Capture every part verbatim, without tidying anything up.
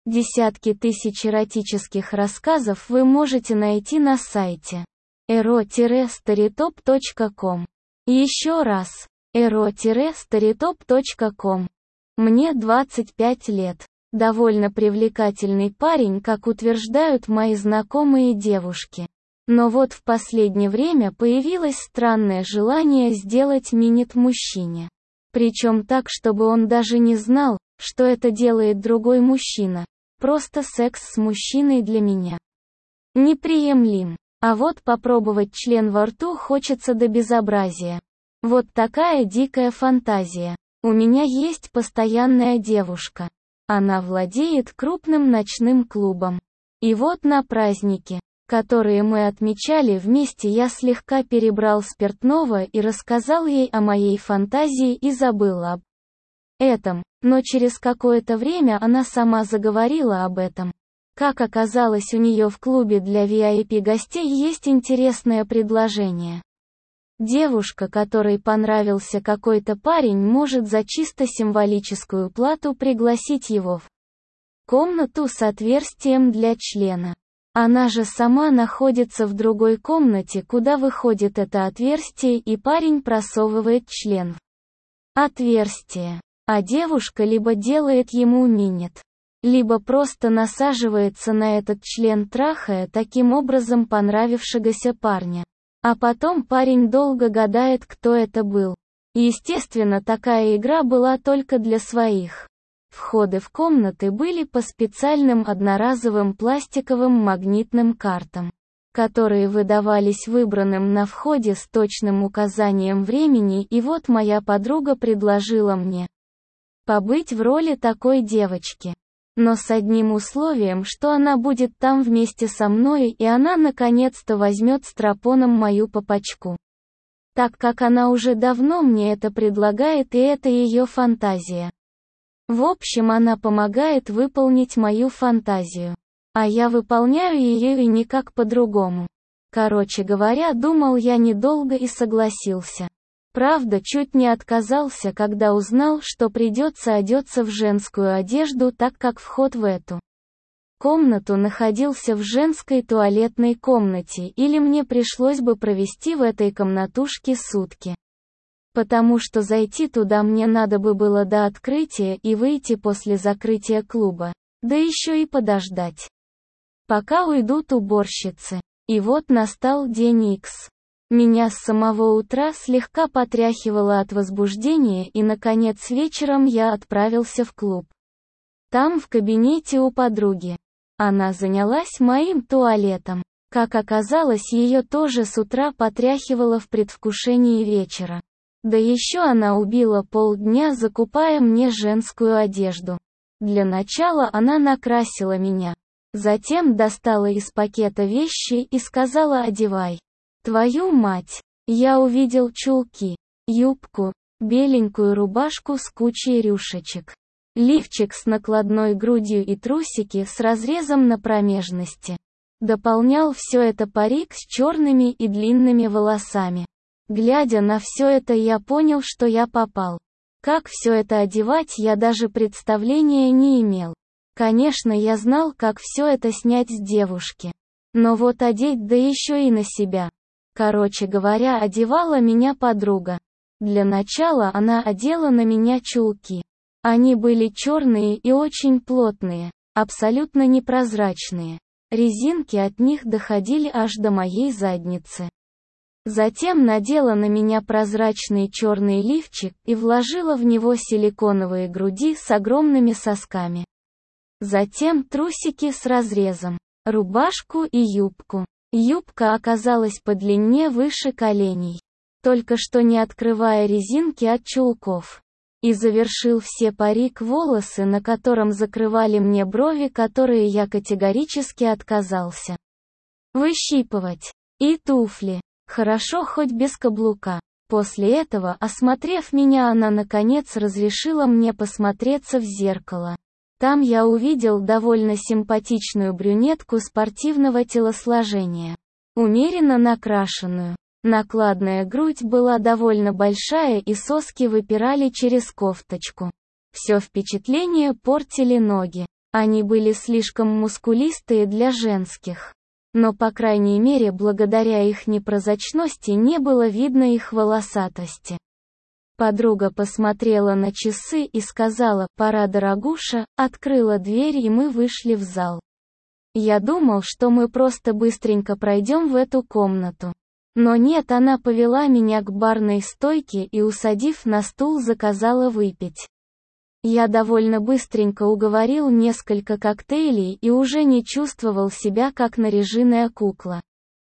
Десятки тысяч эротических рассказов вы можете найти на сайте эро старитоп точка ком. Еще раз, эро старитоп точка ком. Мне двадцать пять лет. Довольно привлекательный парень, как утверждают мои знакомые девушки. Но вот в последнее время появилось странное желание сделать минет мужчине. Причем так, чтобы он даже не знал, что это делает другой мужчина. Просто секс с мужчиной для меня неприемлем. А вот попробовать член во рту хочется до безобразия. Вот такая дикая фантазия. У меня есть постоянная девушка. Она владеет крупным ночным клубом. И вот на празднике, которые мы отмечали вместе, я слегка перебрал спиртного и рассказал ей о моей фантазии и забыл об этом. Но через какое-то время она сама заговорила об этом. Как оказалось, у нее в клубе для ви ай пи гостей есть интересное предложение. Девушка, которой понравился какой-то парень, может за чисто символическую плату пригласить его в комнату с отверстием для члена. Она же сама находится в другой комнате, куда выходит это отверстие, и парень просовывает член в отверстие. А девушка либо делает ему минет, либо просто насаживается на этот член, трахая таким образом понравившегося парня. А потом парень долго гадает, кто это был. Естественно, такая игра была только для своих. Входы в комнаты были по специальным одноразовым пластиковым магнитным картам, которые выдавались выбранным на входе с точным указанием времени, и вот моя подруга предложила мне побыть в роли такой девочки. Но с одним условием, что она будет там вместе со мной, и она наконец-то возьмет стропоном мою попочку. Так как она уже давно мне это предлагает, и это ее фантазия. В общем, она помогает выполнить мою фантазию. А я выполняю ее и никак по-другому. Короче говоря, думал я недолго и согласился. Правда, чуть не отказался, когда узнал, что придется одеться в женскую одежду, так как вход в эту комнату находился в женской туалетной комнате, или мне пришлось бы провести в этой комнатушке сутки. Потому что зайти туда мне надо бы было до открытия и выйти после закрытия клуба, да еще и подождать, пока уйдут уборщицы. И вот настал день Икс. Меня с самого утра слегка потряхивало от возбуждения, и наконец вечером я отправился в клуб. Там в кабинете у подруги. Она занялась моим туалетом. Как оказалось, ее тоже с утра потряхивало в предвкушении вечера. Да еще она убила полдня, закупая мне женскую одежду. Для начала она накрасила меня. Затем достала из пакета вещи и сказала: «Одевай». Твою мать! Я увидел чулки, юбку, беленькую рубашку с кучей рюшечек, лифчик с накладной грудью и трусики с разрезом на промежности. Дополнял все это парик с черными и длинными волосами. Глядя на все это, я понял, что я попал. Как все это одевать, я даже представления не имел. Конечно, я знал, как все это снять с девушки. Но вот одеть, да еще и на себя. Короче говоря, одевала меня подруга. Для начала она одела на меня чулки. Они были черные и очень плотные, абсолютно непрозрачные. Резинки от них доходили аж до моей задницы. Затем надела на меня прозрачный черный лифчик и вложила в него силиконовые груди с огромными сосками. Затем трусики с разрезом, рубашку и юбку. Юбка оказалась по длине выше коленей, только что не открывая резинки от чулков. И завершил все парик волосы, на котором закрывали мне брови, которые я категорически отказался выщипывать. И туфли. Хорошо хоть без каблука. После этого, осмотрев меня, она наконец разрешила мне посмотреться в зеркало. Там я увидел довольно симпатичную брюнетку спортивного телосложения. Умеренно накрашенную. Накладная грудь была довольно большая, и соски выпирали через кофточку. Все впечатление портили ноги. Они были слишком мускулистые для женских. Но по крайней мере благодаря их непрозрачности не было видно их волосатости. Подруга посмотрела на часы и сказала: «Пора, дорогуша», открыла дверь и мы вышли в зал. Я думал, что мы просто быстренько пройдем в эту комнату. Но нет, она повела меня к барной стойке и, усадив на стул, заказала выпить. Я довольно быстренько уговорил несколько коктейлей и уже не чувствовал себя как наряженная кукла.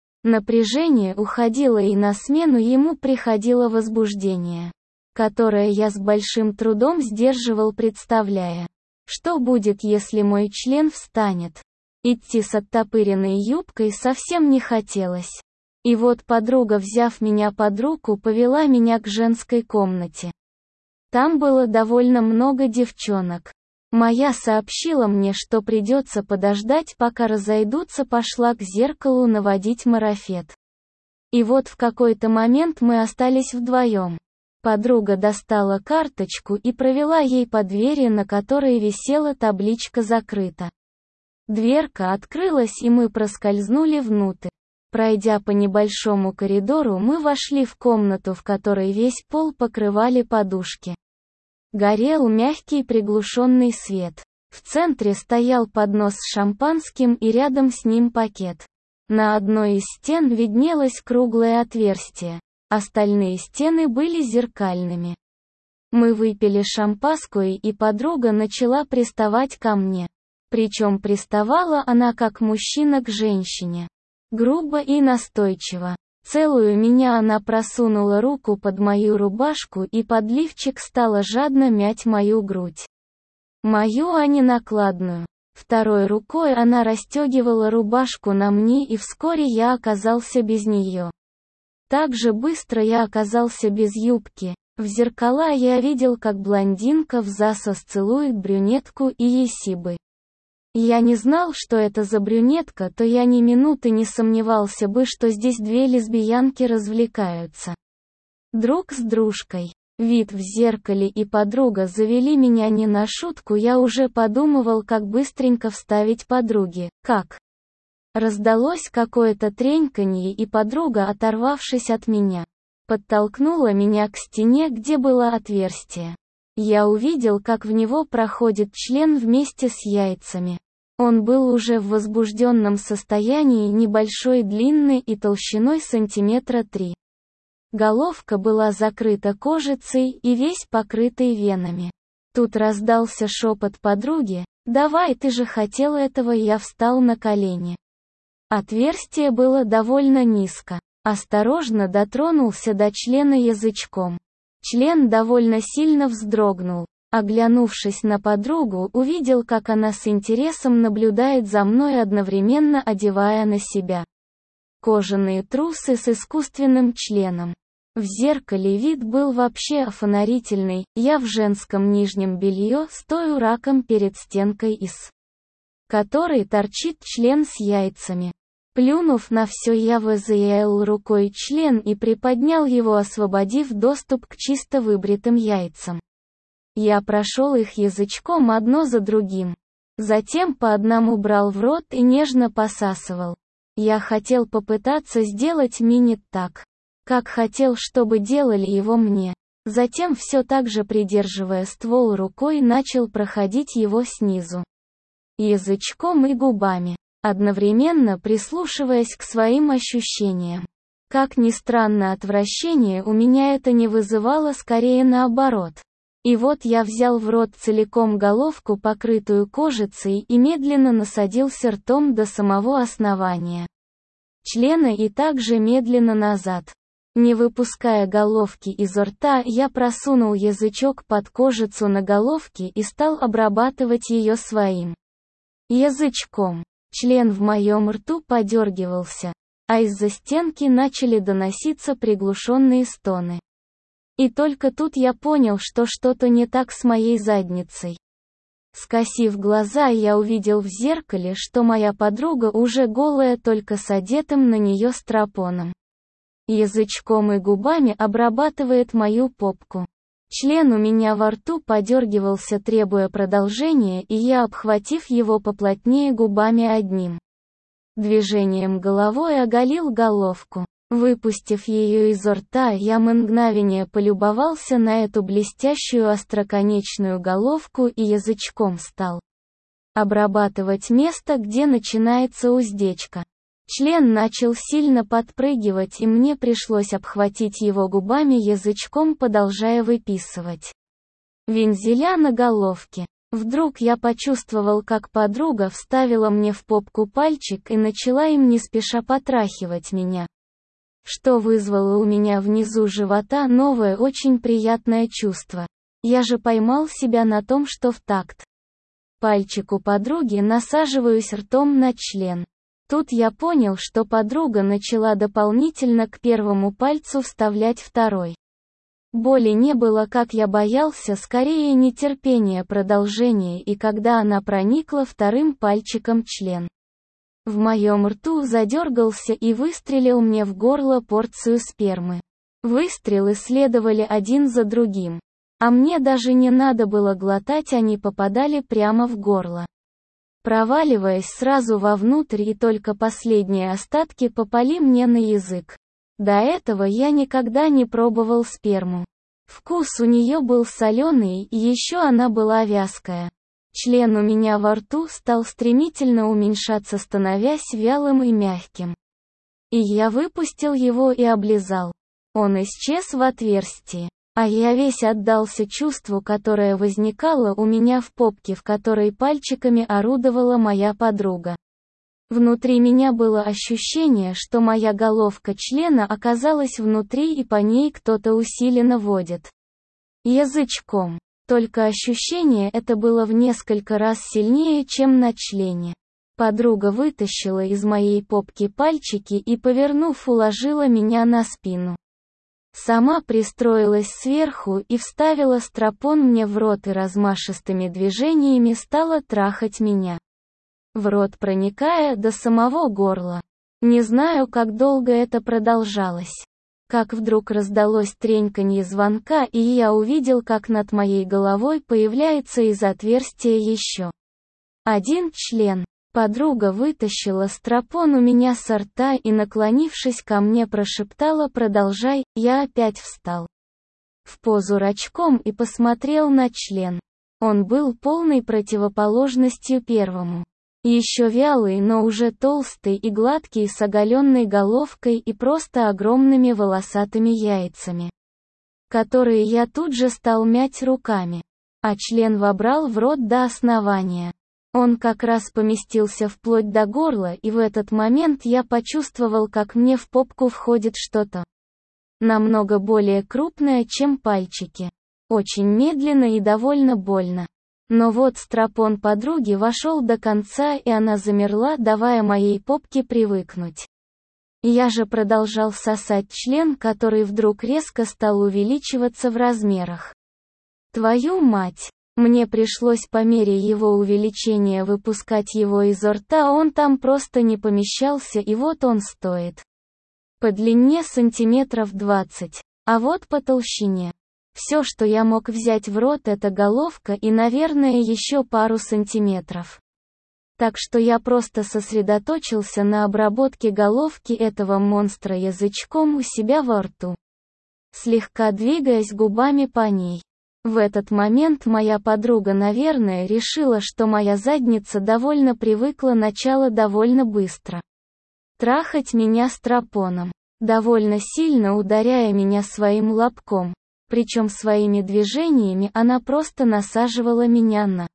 Напряжение уходило, и на смену ему приходило возбуждение, которое я с большим трудом сдерживал, представляя, что будет, если мой член встанет. Идти с оттопыренной юбкой совсем не хотелось. И вот подруга, взяв меня под руку, повела меня к женской комнате. Там было довольно много девчонок. Моя сообщила мне, что придется подождать, пока разойдутся, пошла к зеркалу наводить марафет. И вот в какой-то момент мы остались вдвоем. Подруга достала карточку и провела ей по двери, на которой висела табличка «Закрыто». Дверка открылась, и мы проскользнули внутрь. Пройдя по небольшому коридору, мы вошли в комнату, в которой весь пол покрывали подушки. Горел мягкий приглушенный свет. В центре стоял поднос с шампанским и рядом с ним пакет. На одной из стен виднелось круглое отверстие. Остальные стены были зеркальными. Мы выпили шампанское, и подруга начала приставать ко мне. Причем приставала она как мужчина к женщине. Грубо и настойчиво. Целую меня она просунула руку под мою рубашку и под лифчик стала жадно мять мою грудь. Мою, а не накладную. Второй рукой она расстегивала рубашку на мне, и вскоре я оказался без нее. Так же быстро я оказался без юбки. В зеркала я видел, как блондинка в засос целует брюнетку и есибы. Я не знал, что это за брюнетка, то я ни минуты не сомневался бы, что здесь две лесбиянки развлекаются друг с дружкой. Вид в зеркале и подруга завели меня не на шутку, я уже подумывал, как быстренько вставить подруге. Как? Раздалось какое-то треньканье, и подруга, оторвавшись от меня, подтолкнула меня к стене, где было отверстие. Я увидел, как в него проходит член вместе с яйцами. Он был уже в возбужденном состоянии, небольшой, длинный и толщиной сантиметра три. Головка была закрыта кожицей и весь покрытый венами. Тут раздался шепот подруги: «Давай, ты же хотел этого». Я встал на колени. Отверстие было довольно низко. Осторожно дотронулся до члена язычком. Член довольно сильно вздрогнул. Оглянувшись на подругу, увидел, как она с интересом наблюдает за мной, одновременно одевая на себя кожаные трусы с искусственным членом. В зеркале вид был вообще офонарительный. Я в женском нижнем белье стою раком перед стенкой, из которой торчит член с яйцами. Плюнув на все, я взял рукой член и приподнял его, освободив доступ к чисто выбритым яйцам. Я прошел их язычком одно за другим. Затем по одному брал в рот и нежно посасывал. Я хотел попытаться сделать минет так, как хотел, чтобы делали его мне. Затем, все так же придерживая ствол рукой, начал проходить его снизу, язычком и губами, одновременно прислушиваясь к своим ощущениям. Как ни странно, отвращение у меня это не вызывало, скорее наоборот. И вот я взял в рот целиком головку, покрытую кожицей, и медленно насадился ртом до самого основания члена и также медленно назад. Не выпуская головки изо рта, я просунул язычок под кожицу на головке и стал обрабатывать ее своим язычком. Член в моем рту подергивался, а из-за стенки начали доноситься приглушенные стоны. И только тут я понял, что что-то не так с моей задницей. Скосив глаза, я увидел в зеркале, что моя подруга уже голая, только с одетым на нее страпоном. Язычком и губами обрабатывает мою попку. Член у меня во рту подергивался, требуя продолжения, и я, обхватив его поплотнее губами, одним движением головой оголил головку. Выпустив ее изо рта, я мгновение полюбовался на эту блестящую остроконечную головку и язычком стал обрабатывать место, где начинается уздечка. Член начал сильно подпрыгивать, и мне пришлось обхватить его губами, язычком продолжая выписывать вензеля на головке. Вдруг я почувствовал, как подруга вставила мне в попку пальчик и начала им не спеша потрахивать меня, что вызвало у меня внизу живота новое очень приятное чувство. Я же поймал себя на том, что в такт пальчику подруги насаживаюсь ртом на член. Тут я понял, что подруга начала дополнительно к первому пальцу вставлять второй. Боли не было, как я боялся, скорее нетерпение продолжения, и когда она проникла вторым пальчиком член в моем рту задергался и выстрелил мне в горло порцию спермы. Выстрелы следовали один за другим. А мне даже не надо было глотать, они попадали прямо в горло, проваливаясь сразу вовнутрь, и только последние остатки попали мне на язык. До этого я никогда не пробовал сперму. Вкус у нее был соленый, и еще она была вязкая. Член у меня во рту стал стремительно уменьшаться, становясь вялым и мягким. И я выпустил его и облизал. Он исчез в отверстии. А я весь отдался чувству, которое возникало у меня в попке, в которой пальчиками орудовала моя подруга. Внутри меня было ощущение, что моя головка члена оказалась внутри, и по ней кто-то усиленно водит язычком. Только ощущение это было в несколько раз сильнее, чем на члене. Подруга вытащила из моей попки пальчики и, повернув, уложила меня на спину. Сама пристроилась сверху и вставила стропон мне в рот и размашистыми движениями стала трахать меня в рот, проникая до самого горла. Не знаю, как долго это продолжалось. Как вдруг раздалось треньканье звонка, и я увидел, как над моей головой появляется из отверстия еще один член. Подруга вытащила стропон у меня со рта и, наклонившись ко мне, прошептала: «Продолжай». Я опять встал в позу рачком и посмотрел на член. Он был полной противоположностью первому. Еще вялый, но уже толстый и гладкий, с оголенной головкой и просто огромными волосатыми яйцами, которые я тут же стал мять руками. А член вобрал в рот до основания. Он как раз поместился вплоть до горла, и в этот момент я почувствовал, как мне в попку входит что-то намного более крупное, чем пальчики. Очень медленно и довольно больно. Но вот стропон подруги вошел до конца, и она замерла, давая моей попке привыкнуть. Я же продолжал сосать член, который вдруг резко стал увеличиваться в размерах. Твою мать! Мне пришлось по мере его увеличения выпускать его изо рта, он там просто не помещался, и вот он стоит по длине сантиметров двадцать, а вот по толщине. Все, что я мог взять в рот, это головка и, наверное, еще пару сантиметров. Так что я просто сосредоточился на обработке головки этого монстра язычком у себя во рту, слегка двигаясь губами по ней. В этот момент моя подруга, наверное, решила, что моя задница довольно привыкла начало довольно быстро трахать меня стропоном, довольно сильно ударяя меня своим лобком. Причем своими движениями она просто насаживала меня на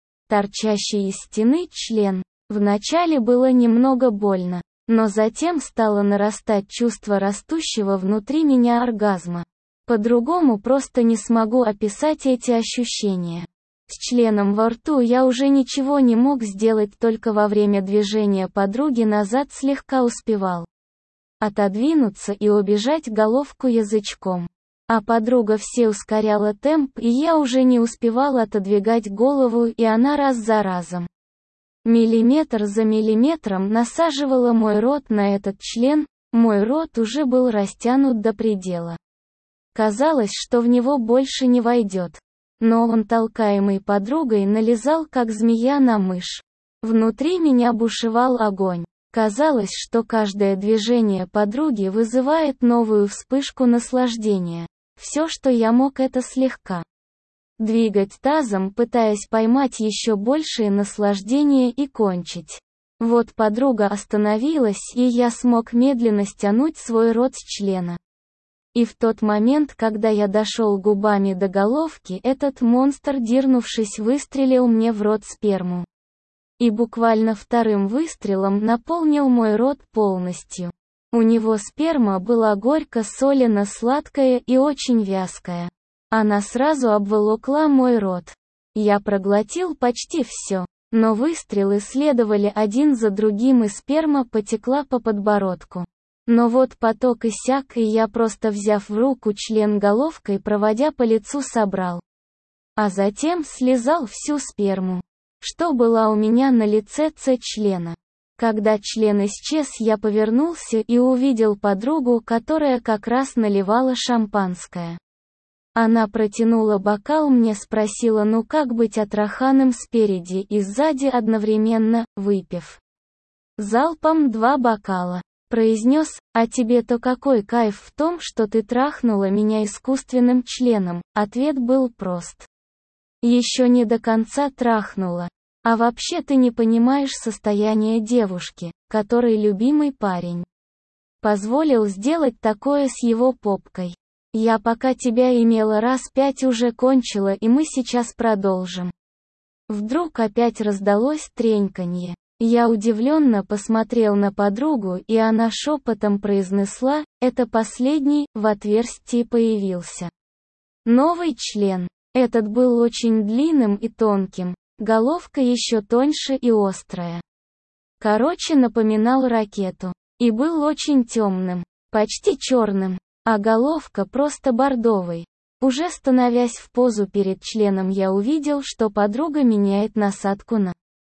торчащий из стены член. Вначале было немного больно, но затем стало нарастать чувство растущего внутри меня оргазма. По-другому просто не смогу описать эти ощущения. С членом во рту я уже ничего не мог сделать, только во время движения подруги назад слегка успевал отодвинуться и убежать головку язычком. А подруга все ускоряла темп, и я уже не успевал отодвигать голову, и она раз за разом, миллиметр за миллиметром насаживала мой рот на этот член. Мой рот уже был растянут до предела. Казалось, что в него больше не войдет. Но он, толкаемый подругой, налезал как змея на мышь. Внутри меня бушевал огонь. Казалось, что каждое движение подруги вызывает новую вспышку наслаждения. Все, что я мог, это слегка двигать тазом, пытаясь поймать еще большее наслаждение и кончить. Вот подруга остановилась, и я смог медленно стянуть свой рот с члена. И в тот момент, когда я дошел губами до головки, этот монстр, дернувшись, выстрелил мне в рот сперму. И буквально вторым выстрелом наполнил мой рот полностью. У него сперма была горько-солено-сладкая и очень вязкая. Она сразу обволокла мой рот. Я проглотил почти все, но выстрелы следовали один за другим, и сперма потекла по подбородку. Но вот поток иссяк, и я, просто взяв в руку член головкой, проводя по лицу, собрал. А затем слизал всю сперму, что была у меня на лице С-члена. Когда член исчез, я повернулся и увидел подругу, которая как раз наливала шампанское. Она протянула бокал мне, спросила, ну как быть отраханным спереди и сзади одновременно, выпив залпом два бокала. Произнес: а тебе-то какой кайф в том, что ты трахнула меня искусственным членом? Ответ был прост. Еще не до конца трахнула. А вообще ты не понимаешь состояние девушки, которой любимый парень позволил сделать такое с его попкой. Я пока тебя имела раз пять уже кончила, и мы сейчас продолжим. Вдруг опять раздалось треньканье. Я удивленно посмотрел на подругу, и она шепотом произнесла: это последний. В отверстии появился новый член. Этот был очень длинным и тонким, головка еще тоньше и острая. Короче, напоминал ракету. И был очень темным, почти черным. А головка просто бордовой. Уже становясь в позу перед членом, я увидел, что подруга меняет насадку на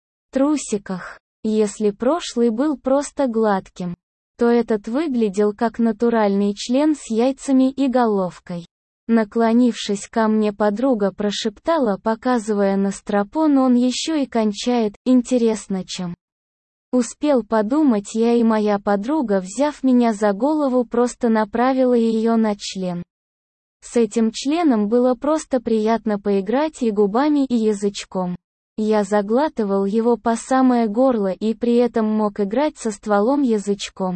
трусиках. Если прошлый был просто гладким, то этот выглядел как натуральный член с яйцами и головкой. Наклонившись ко мне, подруга прошептала, показывая на стропон: он еще и кончает. Интересно, чем? Успел подумать я, и моя подруга, взяв меня за голову, просто направила ее на член. С этим членом было просто приятно поиграть и губами, и язычком. Я заглатывал его по самое горло и при этом мог играть со стволом язычком.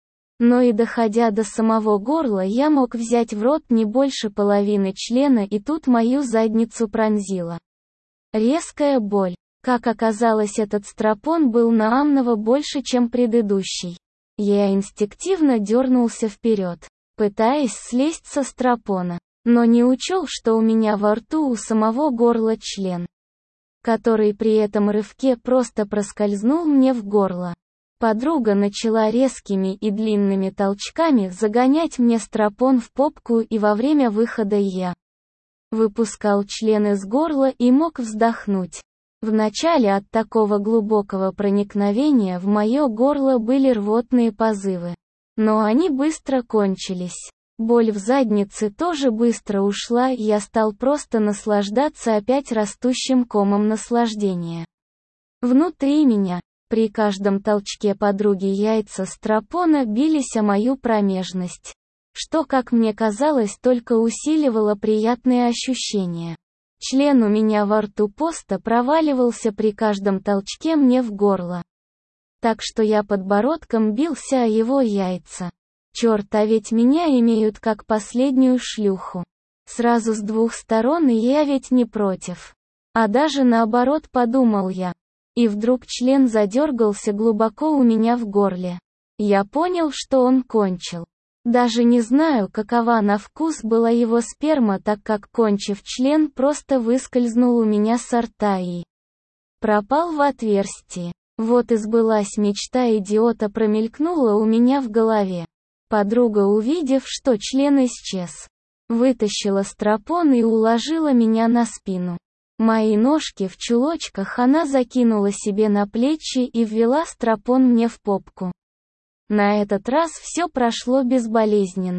Но и доходя до самого горла, я мог взять в рот не больше половины члена, и тут мою задницу пронзила резкая боль. Как оказалось, этот стропон был намного больше, чем предыдущий. Я инстинктивно дернулся вперед, пытаясь слезть со стропона, но не учел, что у меня во рту у самого горла член, который при этом рывке просто проскользнул мне в горло. Подруга начала резкими и длинными толчками загонять мне стропон в попку, и во время выхода я выпускал член из горла и мог вздохнуть. Вначале от такого глубокого проникновения в мое горло были рвотные позывы. Но они быстро кончились. Боль в заднице тоже быстро ушла, и я стал просто наслаждаться опять растущим комом наслаждения внутри меня. При каждом толчке подруги яйца стропона бились о мою промежность, что, как мне казалось, только усиливало приятные ощущения. Член у меня во рту просто проваливался при каждом толчке мне в горло. Так что я подбородком бился о его яйца. Черт, а ведь меня имеют как последнюю шлюху. Сразу с двух сторон, и я ведь не против. А даже наоборот, подумал я. И вдруг член задергался глубоко у меня в горле. Я понял, что он кончил. Даже не знаю, какова на вкус была его сперма, так как, кончив, член просто выскользнул у меня со рта и пропал в отверстие. Вот и сбылась мечта идиота, промелькнула у меня в голове. Подруга, увидев, что член исчез, вытащила стропон и уложила меня на спину. Мои ножки в чулочках она закинула себе на плечи и ввела стропон мне в попку. На этот раз все прошло безболезненно.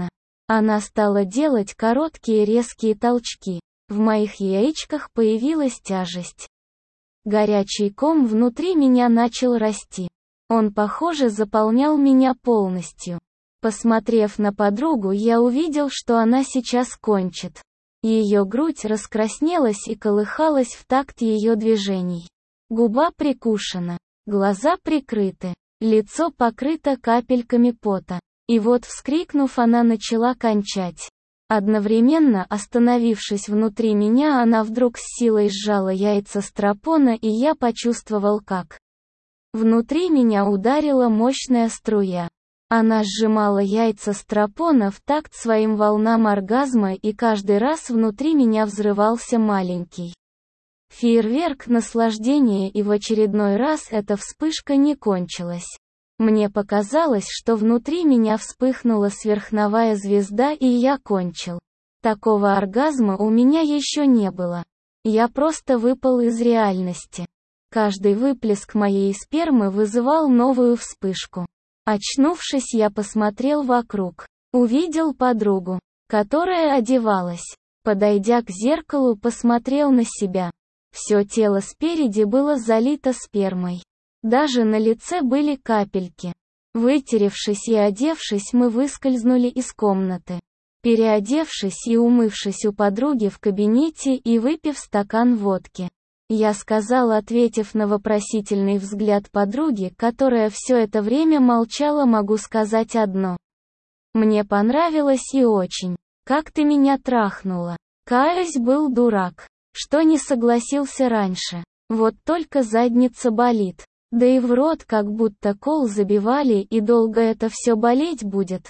Она стала делать короткие резкие толчки. В моих яичках появилась тяжесть. Горячий ком внутри меня начал расти. Он, похоже, заполнял меня полностью. Посмотрев на подругу, я увидел, что она сейчас кончит. Ее грудь раскраснелась и колыхалась в такт ее движений. Губа прикушена, глаза прикрыты, лицо покрыто капельками пота. И вот, вскрикнув, она начала кончать. Одновременно остановившись внутри меня, она вдруг с силой сжала яйца стропона, и я почувствовал, как внутри меня ударила мощная струя. Она сжимала яйца стропона в такт своим волнам оргазма, и каждый раз внутри меня взрывался маленький фейерверк наслаждения, и в очередной раз эта вспышка не кончилась. Мне показалось, что внутри меня вспыхнула сверхновая звезда, и я кончил. Такого оргазма у меня еще не было. Я просто выпал из реальности. Каждый выплеск моей спермы вызывал новую вспышку. Очнувшись, я посмотрел вокруг. Увидел подругу, которая одевалась. Подойдя к зеркалу, посмотрел на себя. Все тело спереди было залито спермой. Даже на лице были капельки. Вытеревшись и одевшись, мы выскользнули из комнаты. Переодевшись и умывшись у подруги в кабинете и выпив стакан водки, я сказал, ответив на вопросительный взгляд подруги, которая все это время молчала, могу сказать одно. Мне понравилось и очень. Как ты меня трахнула. Каюсь, был дурак, что не согласился раньше. Вот только задница болит. Да и в рот как будто кол забивали, и долго это все болеть будет.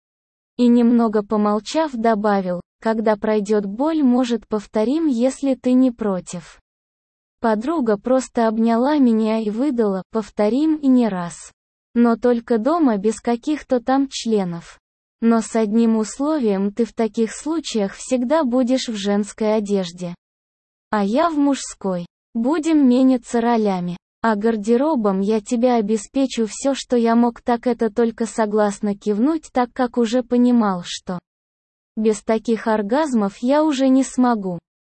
И немного помолчав добавил, когда пройдет боль, может, повторим, если ты не против. Подруга просто обняла меня и выдала, повторим и не раз. Но только дома без каких-то там членов. Но с одним условием: ты в таких случаях всегда будешь в женской одежде. А я в мужской. Будем меняться ролями. А гардеробом я тебя обеспечу. Все, что я мог, так это только согласно кивнуть, так как уже понимал, что без таких оргазмов я уже не смогу.